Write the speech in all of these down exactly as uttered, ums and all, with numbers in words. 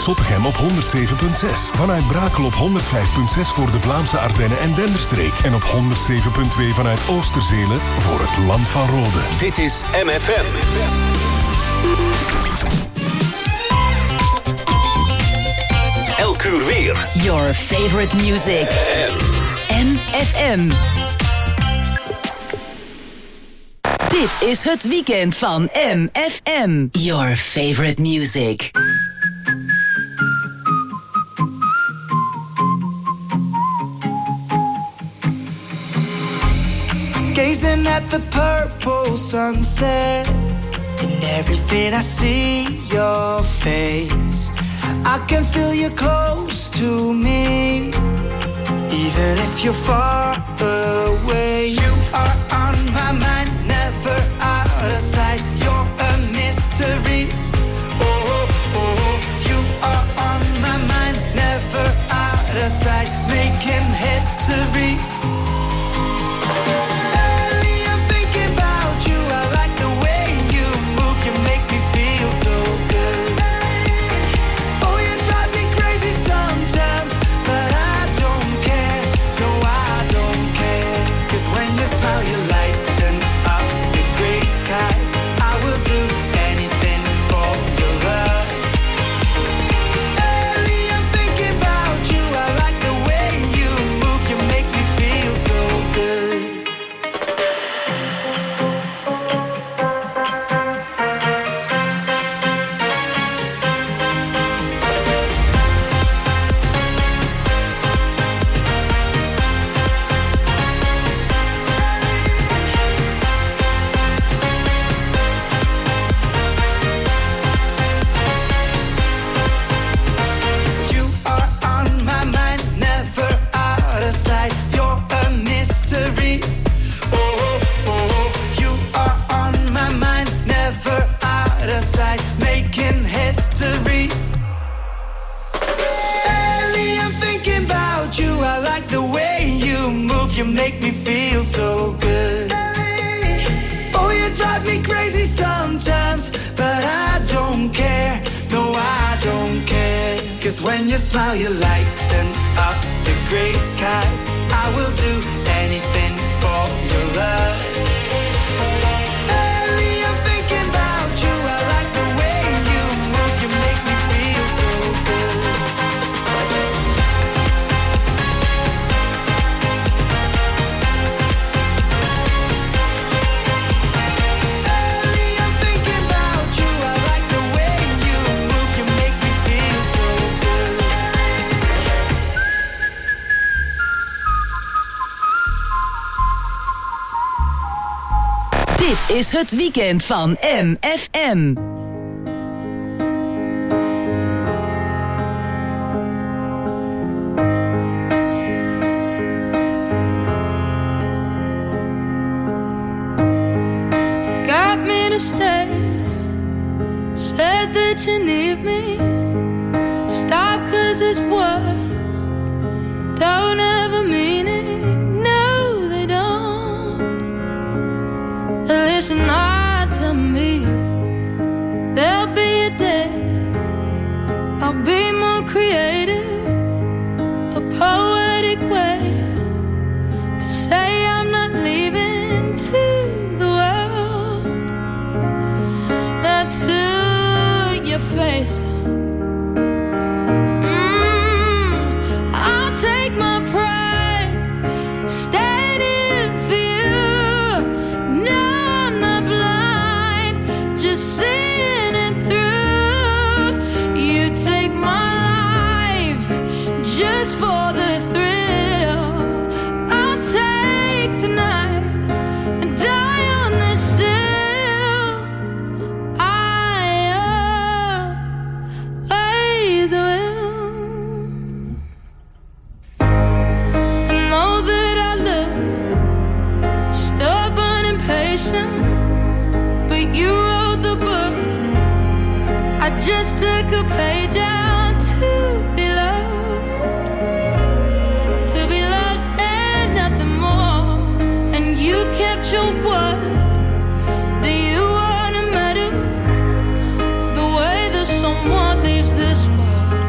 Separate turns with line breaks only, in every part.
Zottegem op honderd zeven komma zes. Vanuit Brakel op honderd vijf komma zes voor de Vlaamse Ardennen en Denderstreek. En op honderd zeven komma twee vanuit Oosterzelen voor het Land van Rode.
Dit is M F M. Elk uur weer.
Your favorite music. M F M. Dit is het weekend van M F M. Your favorite music.
Gazing at the purple sunset, in everything I see your face. I can feel you close to me, even if you're far away. You are on my mind, never out of sight. You're a mystery. Oh, oh, you are on my mind, never out of sight, making history. You make me feel so good. Oh, you drive me crazy sometimes, but I don't care. No, I don't care. Cause when you smile, you lighten up the gray skies. I will do anything for your love. Early, I'm thinking about you. I like the way you move. You make me feel so good.
Dit is het weekend van M F M.
Got me to stay, said that you need me. Stop cause it's words don't have a meaning. No, they don't. Listen hard to me. There'll be a day I'll be more creative, a poetic way to say I'm not leaving to the world. Not to your face. Mm, I'll take my pride, stand in for you. No, seeing it through. You take my life just for the thrill. I'll take tonight and die on this hill. I always will. I know that I look stubborn and patient, but you wrote the book. I just took a page out to be loved, to be loved and nothing more. And you kept your word. Do you wanna matter the way that someone leaves this world?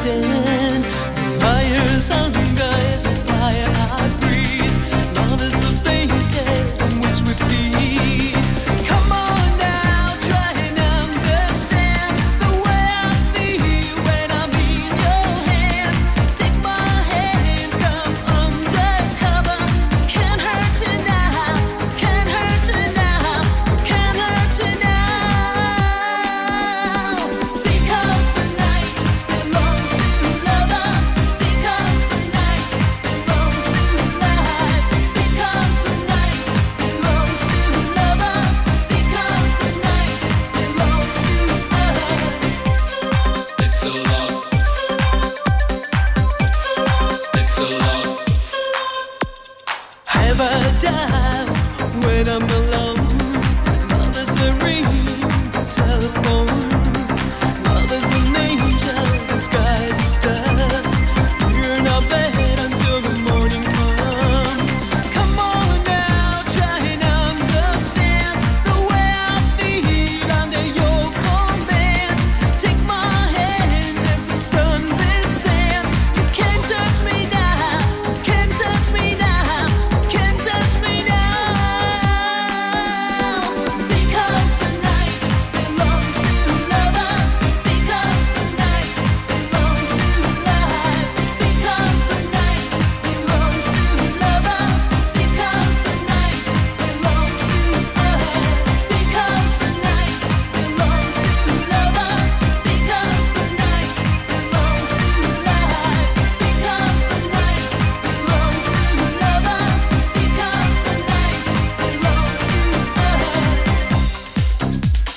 within. Desire's hunger is the fire I breathe. Love is the blanket on which we feed. Come on now, try and understand the way I feel when I'm in your hands. Take my hands, come undercover. Can't hurt you now, can't hurt you now, can't hurt you now. Because the night belongs to lovers. Because the night belongs to life. Because the night belongs to lovers. Because the night belongs to us.
It's a lot. It's a lot.
Have a dial when I'm alone. Mother's a ring, telephone. Mother's an angel, disguised as dust. You're not bed until the morning comes. Come on now, try and understand the way I feel under your command. Take my hand as the sun descends. You can't touch me now, can't touch me now, can't touch me now. Because the night belongs to lovers. Because the night belongs to life. Because the night belongs to lovers. Because the night belongs to us. Because the night belongs to lovers. Because the night belongs to life. Because the night belongs to lovers. Because the night belongs to us.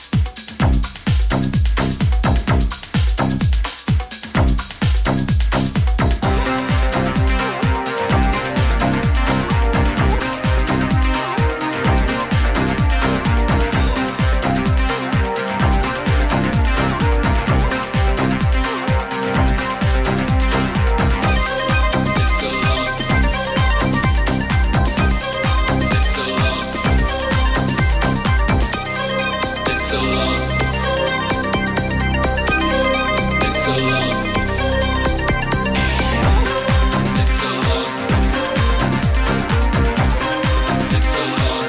It's a lot. It's a lot. It's a lot. It's a lot. It's a lot. It's a lot.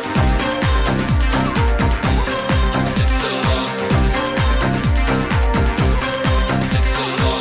It's a lot. It's a lot.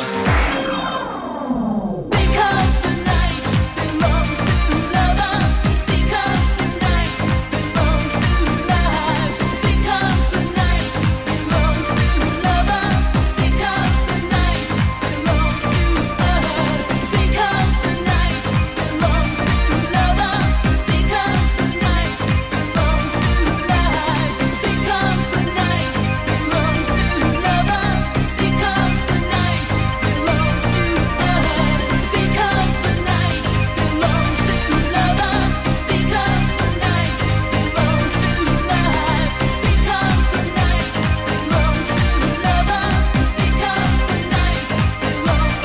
Because the night belongs to lovers. Because the night belongs to life. Because the night belongs to lovers. Because the night belongs to us. Because the night belongs to lovers. Because the night belongs to life. Because the night belongs to lovers. Because the night belongs to us. Because the night belongs to lovers. Because the night belongs to life. Because the night belongs to lovers. Because the night belongs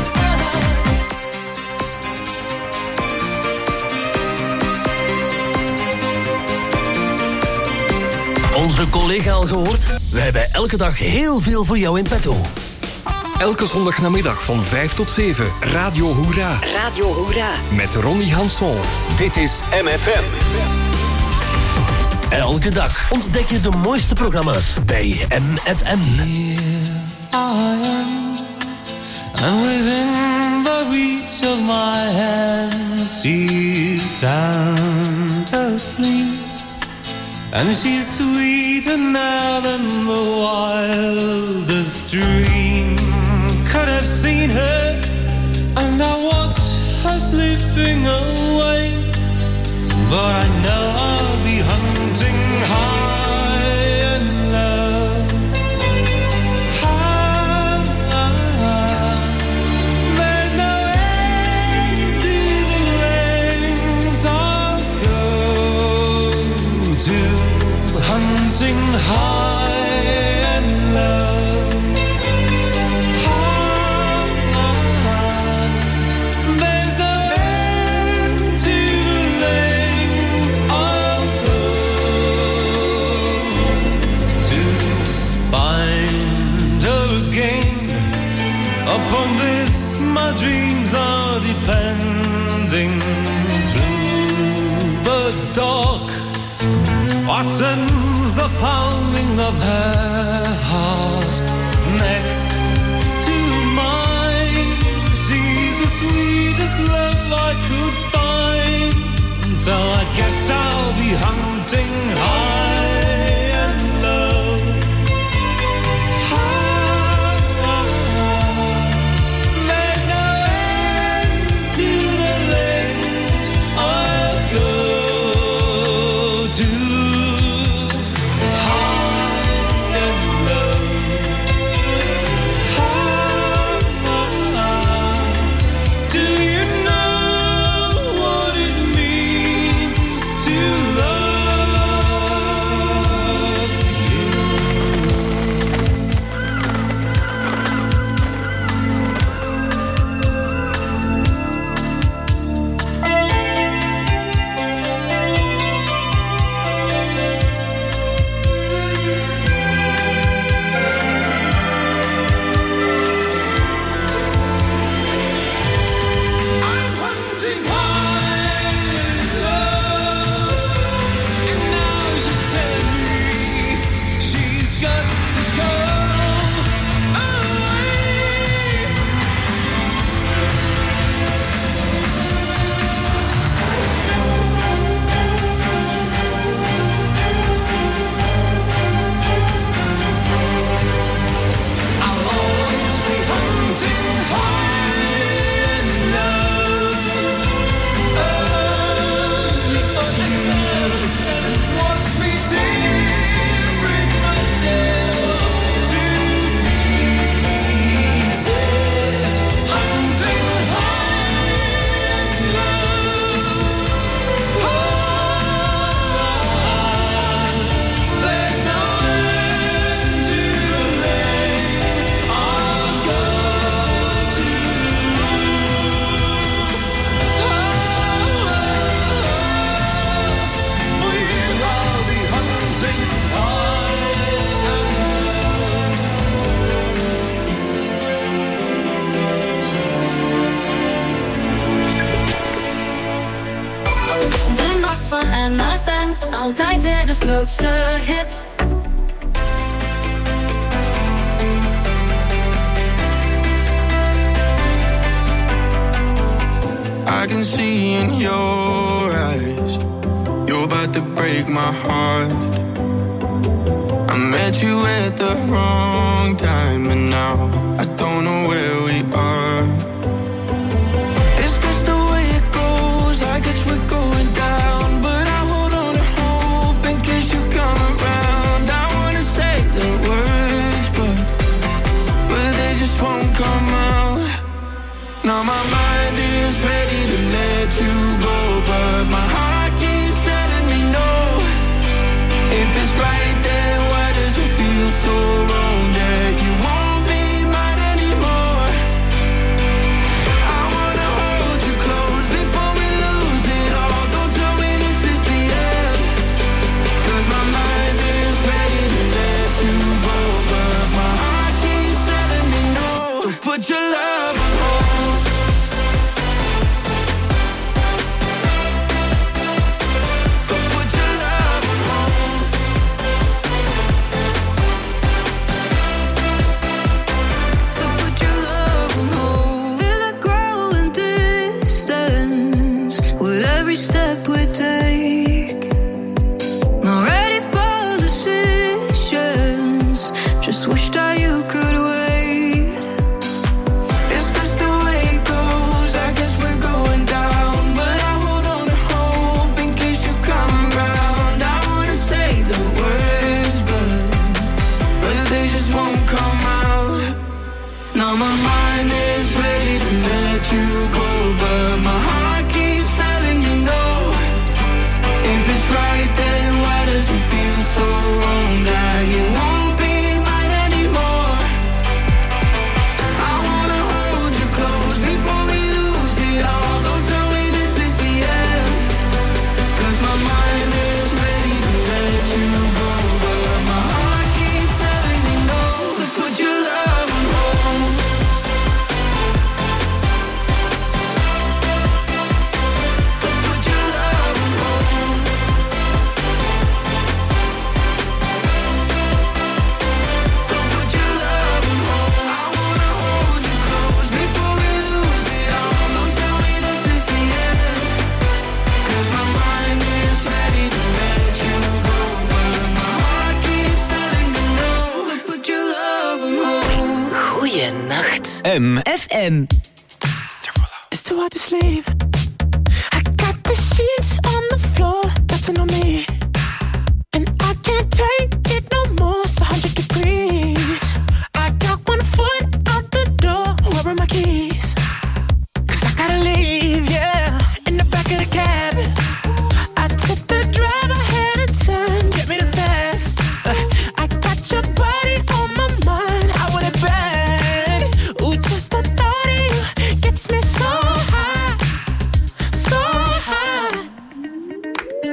to us.
Onze collega al gehoord? We hebben elke dag heel veel voor jou in petto.
Elke zondagnamiddag van vijf tot zeven, Radio Hoera.
Radio Hoera.
Met Ronnie Hanson.
Dit is M F M. Elke dag ontdek je de mooiste programma's bij M F M.
And within the reach of my hand, she's sound asleep. And she's sweeter now than the wildest dream could have seen her. And I watch her slipping away, but I know I'll be hunting high in love. High, there's no end to the lengths I'll go to, hunting high in love. There's no end to the lengths
our dreams are depending through the dark. Or sends the pounding of her heart next to mine. She's the sweetest love I could find. So I guess I'll be hunting high and low. High, there's no end to the lengths I'll go to. High and low. High, do you know what it means to love you? I'm hunting high and low, and now she's telling me she's got to go away. I'll always be hunting high and low, only for you. Watch me tearing myself to pieces, hunting high and low. There's no end to the lengths I'll go to. For you I'll be hunting high and
De nacht van M F M, altijd weer de grootste hits.
I can see in your eyes, you're about to break my heart. I met you at the wrong time, and now I don't know where we are. It's just the way it goes, I guess we're going down. But I hold on to hope in case you come around. I wanna say the words, but, but they just won't come out. Now my mind is ready to let you go, but my heart keeps telling me no. If it's right, then why does it feel so wrong that you won't be mine
M
F M.
It's too hard to sleep. I got the sheets on the floor, nothing on me. And I can't take it no more, it's one hundred degrees. I got one foot out the door, where are my keys? Cause I gotta leave, yeah. In the back of the cab, I took the drive ahead of time, get me the fast. uh, I got your body on my mind, I want it bad. Ooh, just the thought of you gets me so high, so high.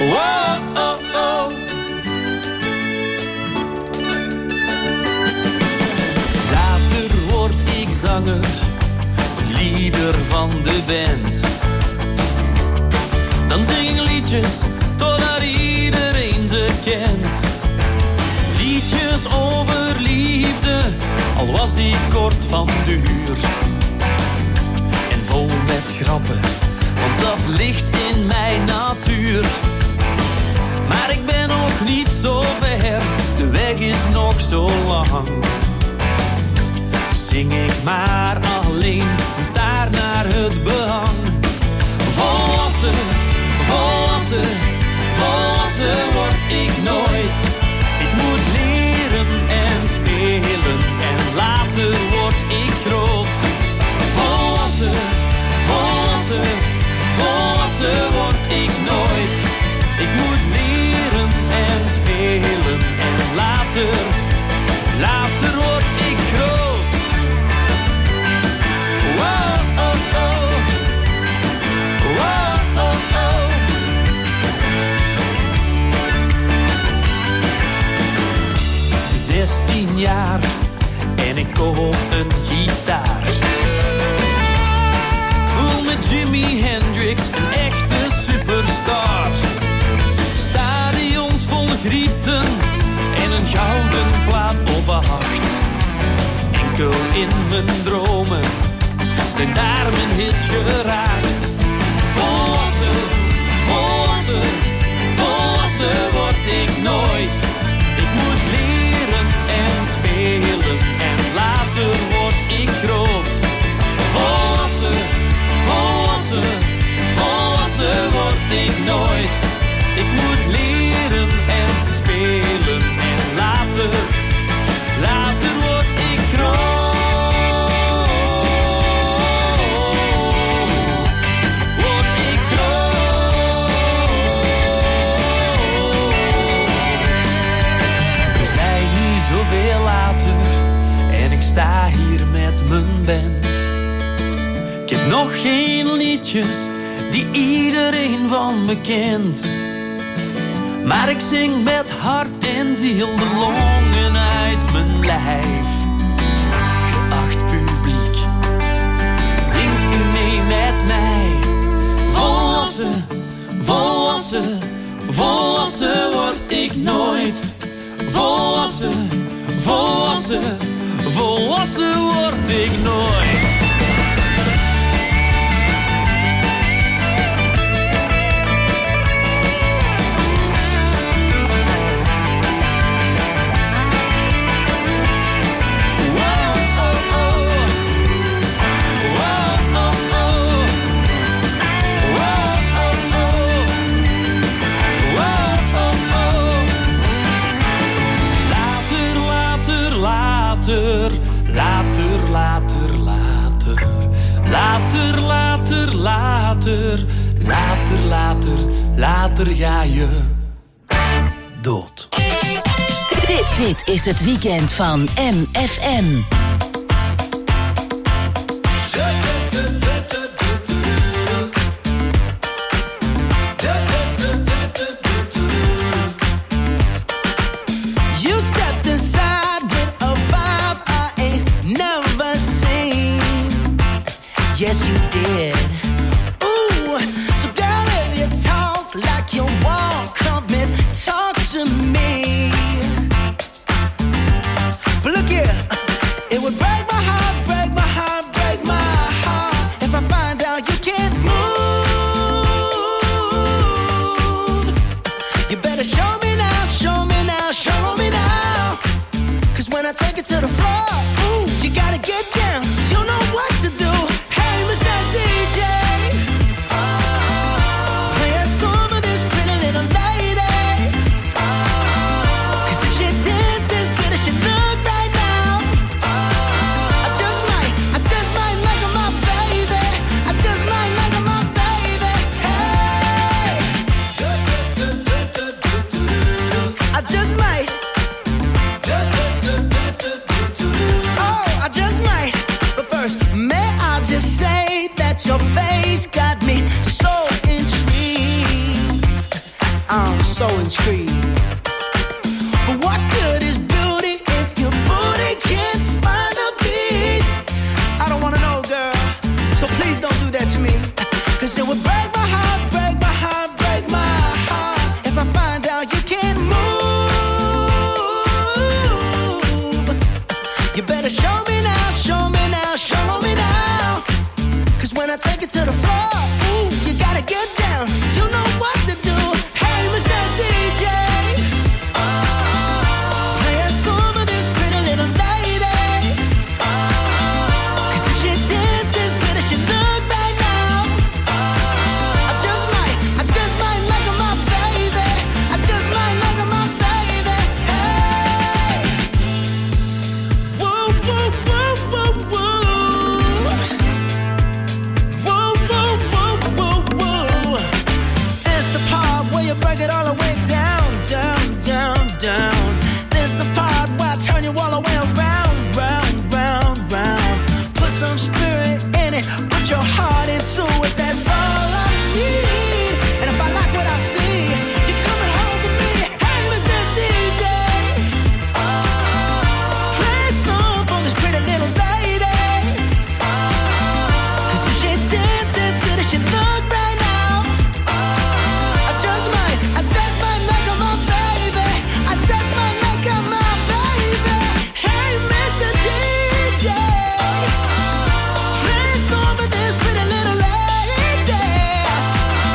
Oh, oh, oh.
Later word ik zanger, leader van de band. Dan zing ik liedjes totdat iedereen ze kent. Liedjes over liefde, al was die kort van duur. En vol met grappen, want dat ligt in mijn natuur. Maar ik ben nog niet zo ver, de weg is nog zo lang. Zing ik maar alleen en staar naar het behang. Volwassen, volwassen, volwassen word ik nooit. Ik moet leren en spelen en later word ik groot. Volwassen, volwassen, volwassen word ik nooit. Ik moet leren en spelen en later, later word ik groot. Wow, oh, oh. Wow, oh, oh. Zestien jaar en ik koop een gitaar. Ik voel me Jimi Hendrix, een echte superstar. Stadions vol grieten en een gouden plaat of acht. Enkel in mijn dromen zijn daar mijn hits geraakt. Volwassen, volwassen, volwassen word ik nooit. Ik moet leren en spelen en later word ik groot. Volwassen, volwassen, volwassen word ik nooit. Ik moet leren en spelen en later, later word ik groot. Word ik groot. We zijn nu zoveel later en ik sta hier met mijn band. Ik heb nog geen liedjes die iedereen van me kent. Maar ik zing met hart en ziel de longen uit mijn lijf. Geacht publiek, zingt u mee met mij. Volwassen, volwassen, volwassen word ik nooit. Volwassen, volwassen, volwassen word ik nooit. Later, later, later, later, later, later, later, later, later ga je dood.
Dit, dit is het weekend van M F M.
Yes, you did. Ooh, so girl, if you talk like you want, come and talk to me. But look here, it would break my heart, break my heart, break my heart if I find out you can't move. You better show me now, show me now, show me now. 'Cause when I take it to the floor, ooh, you gotta get down. You know what to do. D J, oh, play a song for this pretty little lady. Oh, 'cause if she dances good as she look right now, oh, I just might, I just might make her my baby. I just might make her my baby. Hey, I just might. Oh, I just might. But first, may I just say that your face got me so intrigued. Uh, Apollo's Creed. But what good is beauty if your booty can't find the beat? I don't wanna know, girl, so please don't do that to me. Cause it would break my heart, break my heart, break my heart if I find out you can't move. You better show me now, show me now, show me now. Cause when I take it to the floor, ooh, you gotta get down. You know what to do. Hey, Mister D J, play a song for this pretty little lady. Cause if she dances good as she look right now, I just might, I just might make her my baby. I just might make her my baby. Hey, whoa, whoa, whoa, whoa, whoa. Whoa, whoa, whoa, whoa, whoa. It's the part where you break it all the way down, down, down, down. This the part where I turn you all the way around, round, round, round. Put some spirit in it, put your heart into it. That's all I need. And if I like what I see, you're coming home with me. Hey, Mister D J, play a song for this pretty little lady. Cause if she dances good as she look right now, I just might, I just might make her my baby. I just might make her my baby. Hey, Mister D J, play a song for this pretty little lady.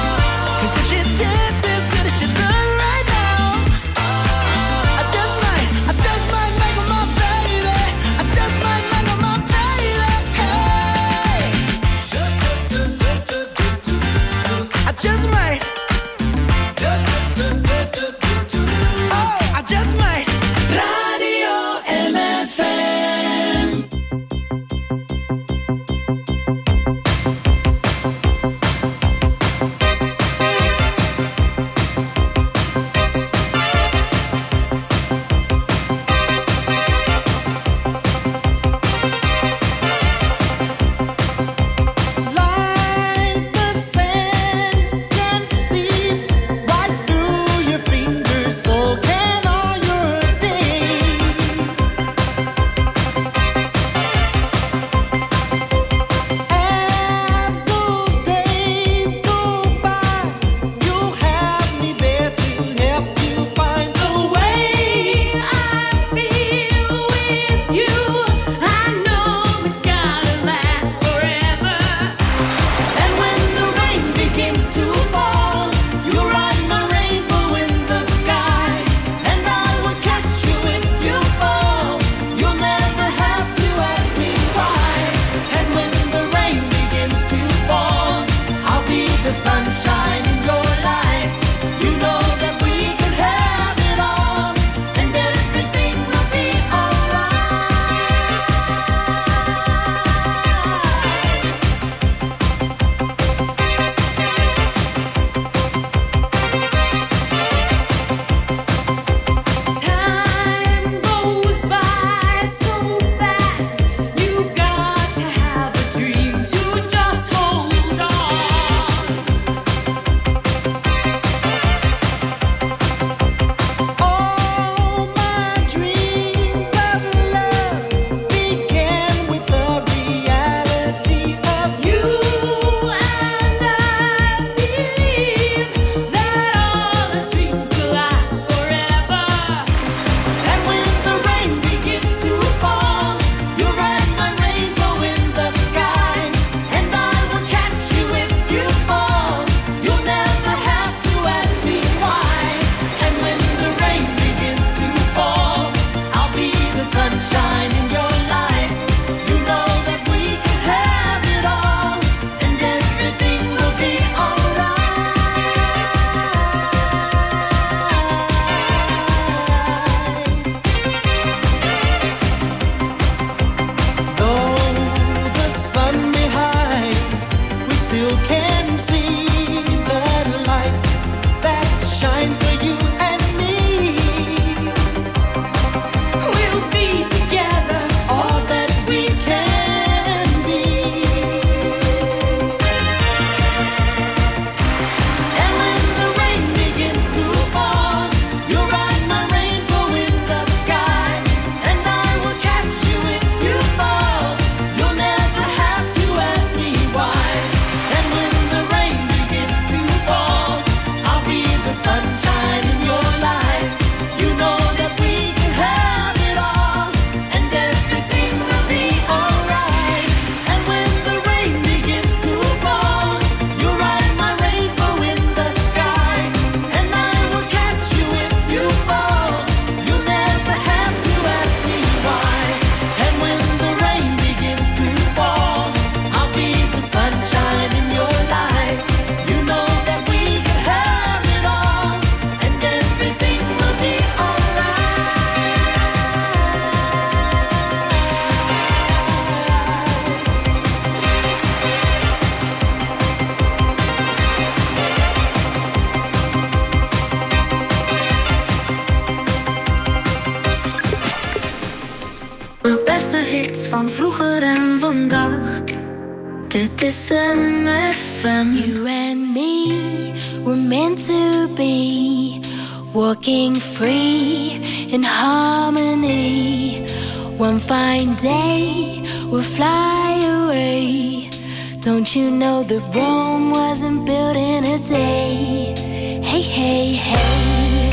van vroeger en vandaag. Dit is M F M.
You and me were meant to be, walking free in harmony. One fine day we'll fly away. Don't you know that Rome wasn't built in a day? Hey, hey, hey.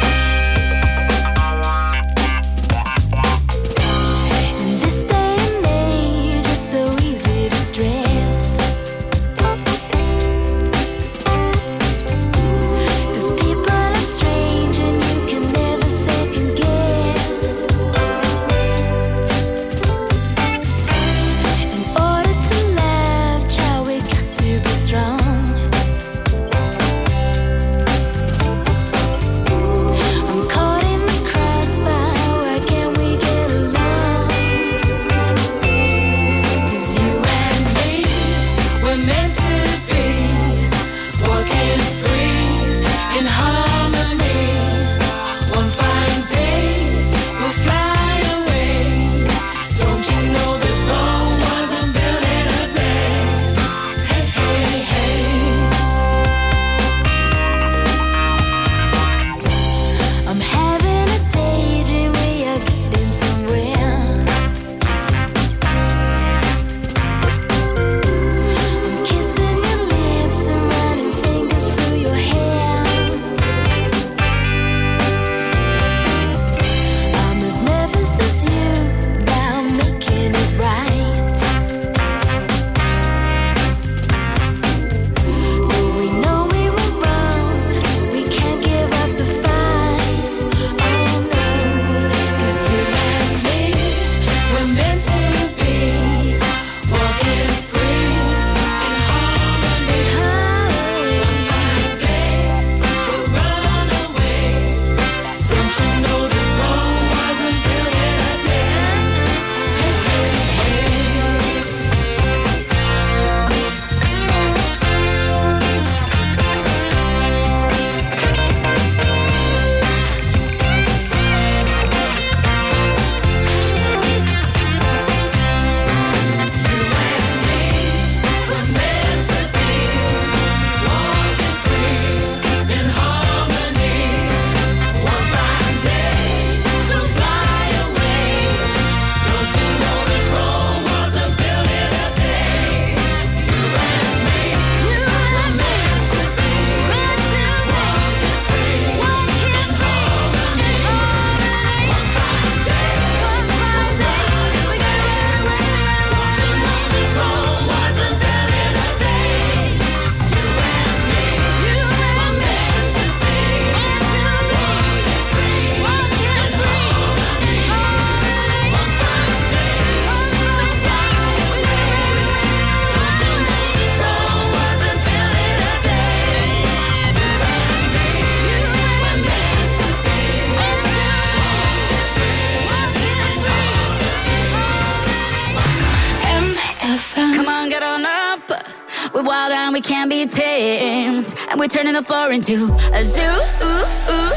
We can't be tamed, and we're turning the floor into a zoo. Ooh, ooh.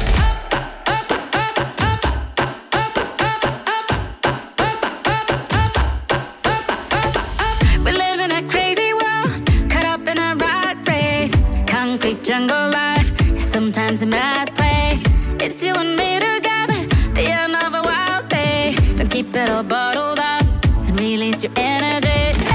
We live in a crazy world, caught up in a rat race. Concrete jungle life, sometimes a mad place. It's you and me together, the end of a wild day. Don't keep it all bottled up and release your energy.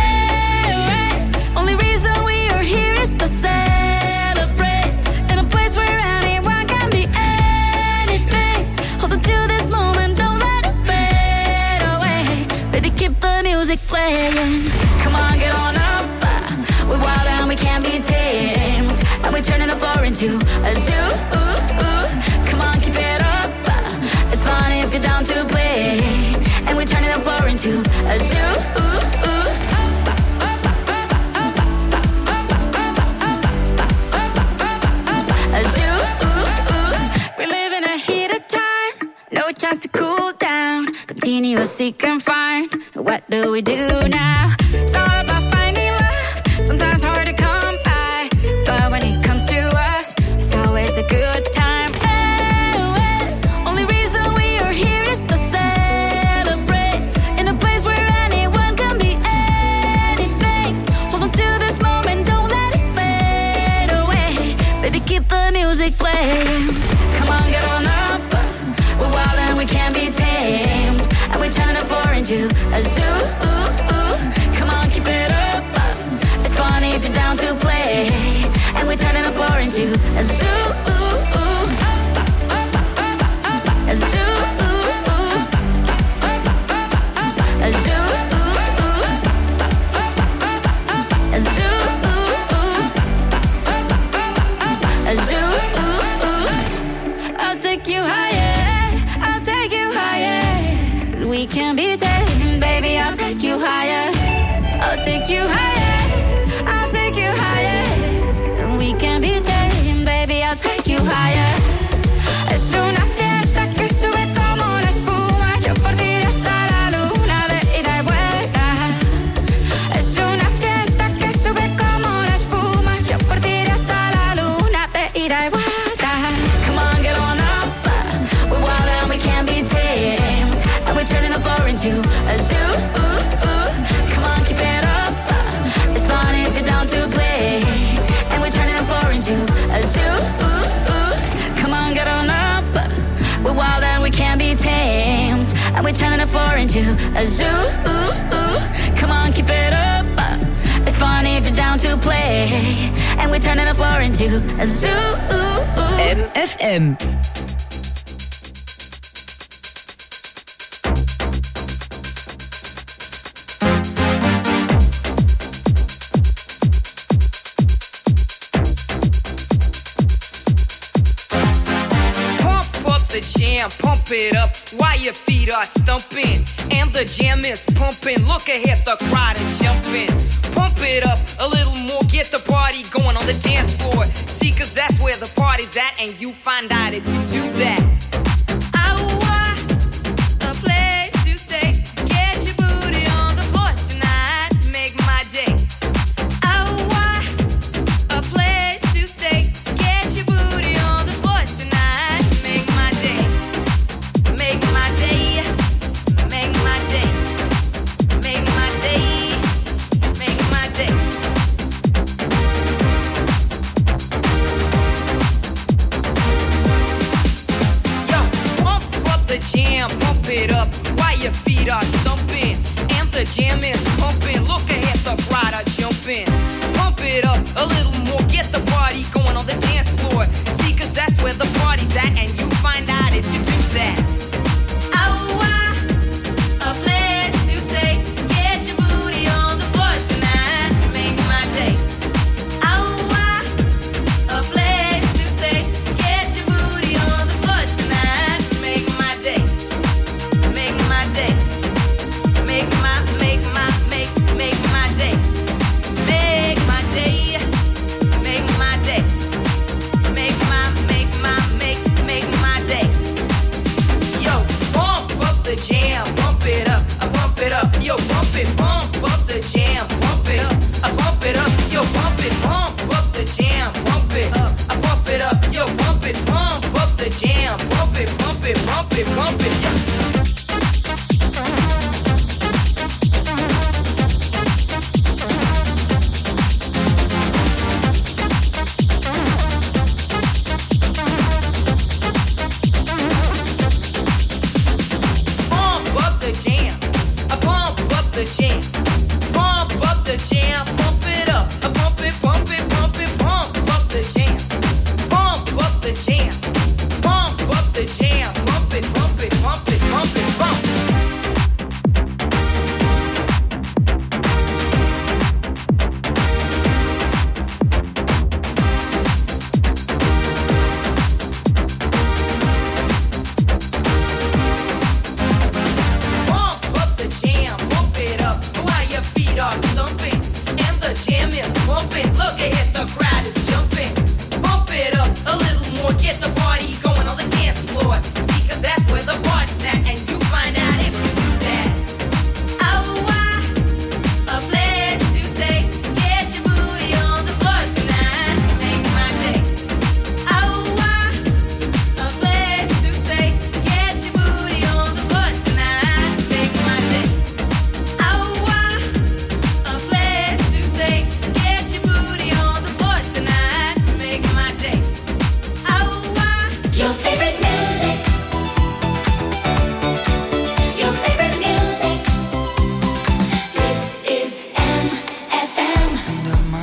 To celebrate in a place where anyone can be anything. Hold on to this moment, don't let it fade away. Baby, keep the music playing. Come on, get on up. We're wild and we can't be tamed, and we're turning the floor into a zoo. Ooh, ooh. Come on, keep it up. It's fun if you're down to play, and we're turning the floor into a zoo. Ooh, ooh. No chance to cool down. Continue to seek and find. What do we do now? It's all about finding love. Sometimes hard to come by, but when it comes to us, it's always a good time. Oh, oh. Only reason we are here is to celebrate in a place where anyone can
down to play, and we're turning the floor into a zoo. A zoo. A zoo. A zoo. A zoo. I'll take you higher. I'll take you higher. We can be tamed, baby. I'll take you higher. I'll take you higher. I'll take you higher. We can be tamed, baby. I'll take you higher. Es una fiesta que sube como la espuma. Yo por ti iré hasta la luna de ida y vuelta. Es una fiesta que sube como la espuma. Yo por ti iré hasta la luna de ida y vuelta. Come on, get on up. We're wild and we can't be tamed, and we're turning the floor into a zoo. Come on, keep it up. It's fun if you're down to play, and we're turning the floor into a zoo. Come on, get on up. We're wild and we can't be tamed, and we're turning the floor into a zoo. Come on, keep it up. It's fun if you're down to play, and we're turning the floor into a zoo.
M F M.
Jam, pump it up while your feet are stumping, and the jam is pumping. Look ahead, the crowd is jumping. Pump it up a little more, get the party going on the dance floor. See, cause that's where the party's at, and you find out if you do that. I want a place to stay. Get your booty on the floor tonight, make my day. I want a place to stay. Get your booty on the floor tonight, make my day. Make my day, make my day, make my day, make my day.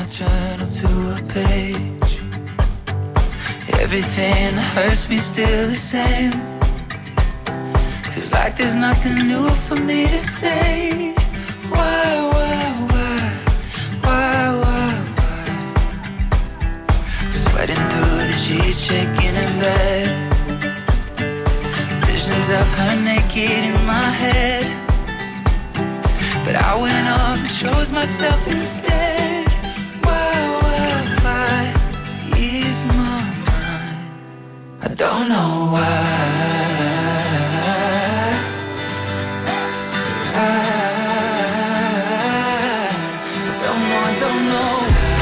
my journal to a page. Everything that hurts me still the same. Feels like there's nothing new for me to say. Why, why, why, why, why, why? Sweating through the sheets, shaking in bed. Visions of her naked in my head. But I went off and chose myself instead. Why, why, why ease my mind? I don't know why. I, I don't know, I don't know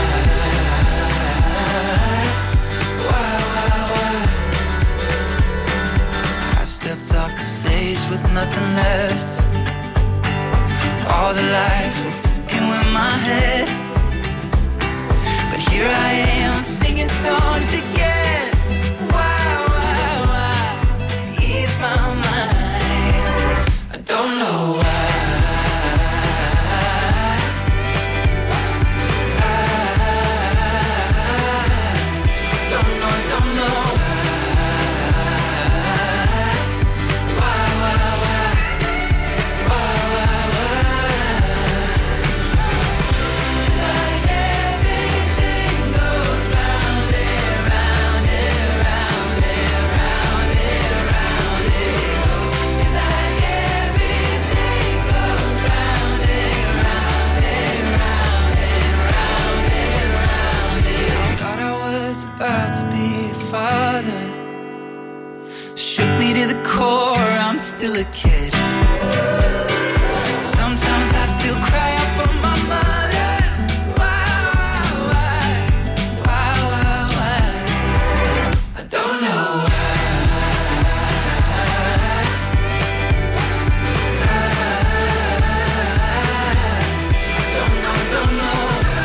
why. Why, why, why? I stepped off the stage with nothing left. All the lights were f***ing with my head. But here I am singing songs again. Why, why, why ease my mind? I don't know why. I, I don't know, I don't know why, why, why, why, why, why? About to be a father. Shook me to the core, I'm still a kid. Sometimes I still cry out for my mother. Why, why, why, why, why? I don't know why. I don't know, I don't know.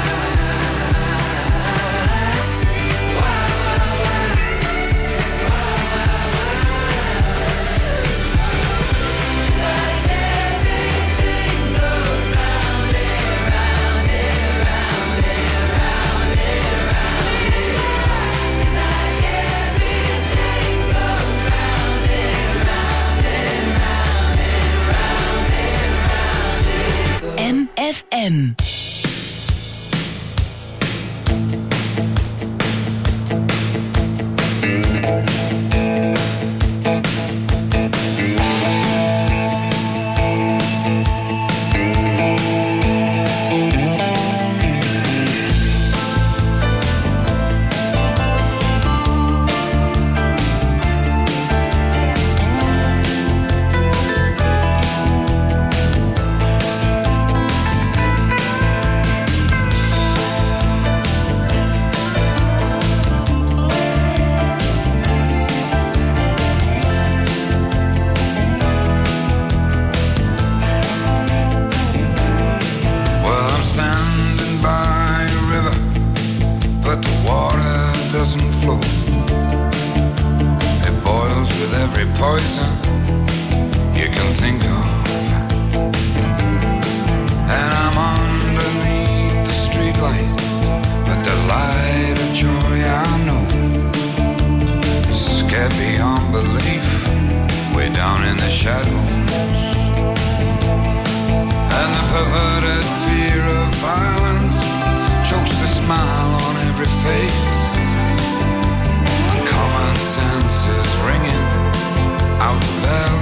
M F M.
Poison you can think of, and I'm underneath the streetlight, but the light of joy I know is scared beyond belief, way down in the shadows, and the perverted fear of violence chokes the smile on every face, and common sense is ringing out the bell.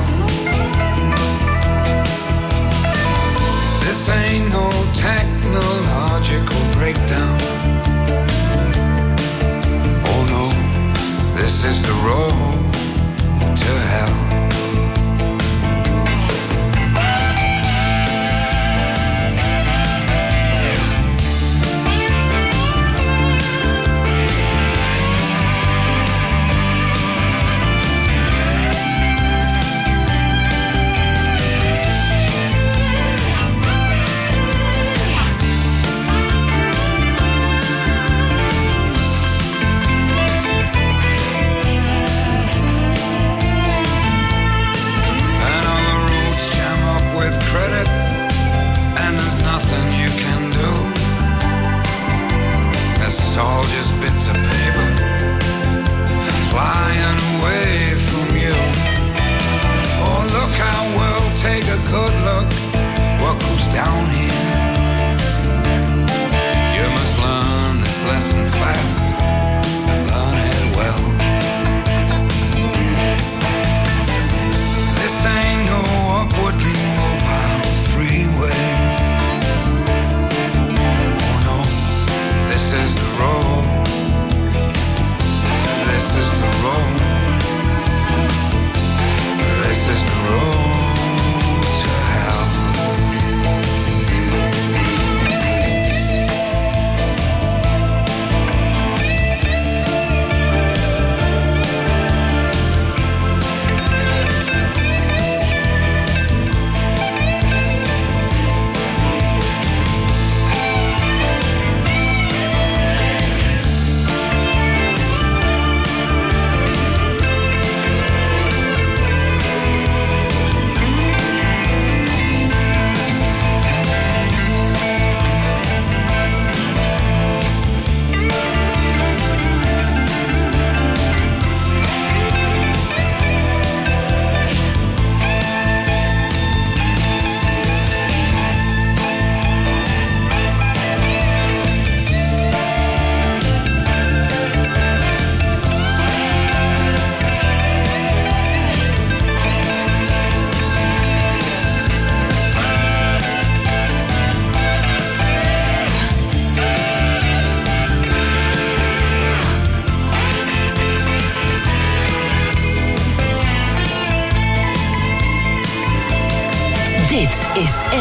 This ain't no technological breakdown. Oh no, this is the road to hell.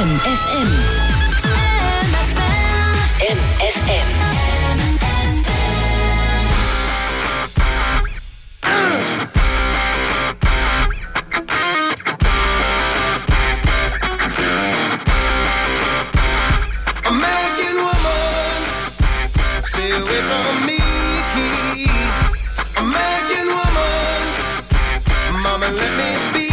M F M. M F M.
American woman, stay away from me. American woman, mama, let me be.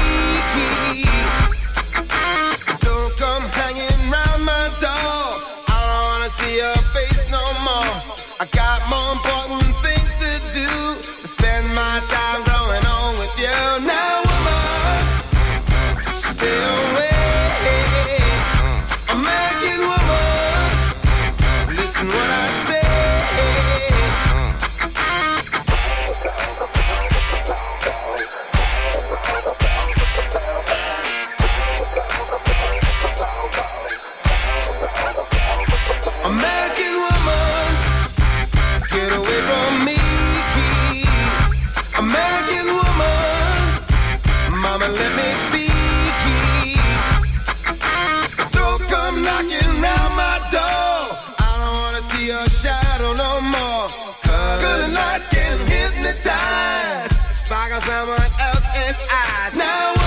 Don't come hanging round my door. I don't wanna see your face no more. I got more important things to do than spend my time going on with you. Now, woman, stay away. American woman, listen what I say. American woman, get away from me. American woman, mama, let me be. Don't come knocking round my door. I don't wanna see your shadow no more. Cause good nights can hypnotize, sparkle someone else's eyes. Now